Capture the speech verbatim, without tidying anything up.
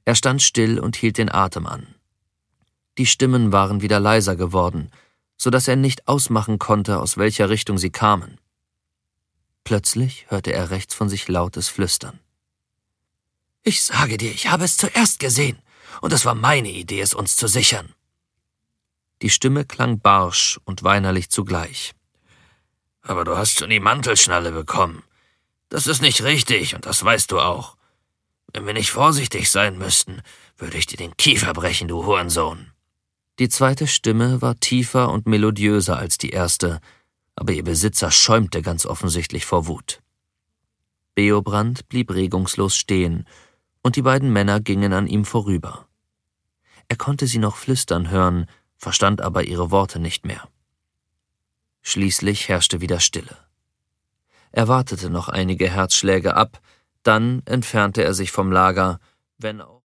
Er stand still und hielt den Atem an. Die Stimmen waren wieder leiser geworden, so dass er nicht ausmachen konnte, aus welcher Richtung sie kamen. Plötzlich hörte er rechts von sich lautes Flüstern. »Ich sage dir, ich habe es zuerst gesehen, und es war meine Idee, es uns zu sichern.« Die Stimme klang barsch und weinerlich zugleich. »Aber du hast schon die Mantelschnalle bekommen. Das ist nicht richtig, und das weißt du auch. Wenn wir nicht vorsichtig sein müssten, würde ich dir den Kiefer brechen, du Hurensohn.« Die zweite Stimme war tiefer und melodiöser als die erste, aber ihr Besitzer schäumte ganz offensichtlich vor Wut. Beobrand blieb regungslos stehen, und die beiden Männer gingen an ihm vorüber. Er konnte sie noch flüstern hören, verstand aber ihre Worte nicht mehr. Schließlich herrschte wieder Stille. Er wartete noch einige Herzschläge ab, dann entfernte er sich vom Lager, wenn auch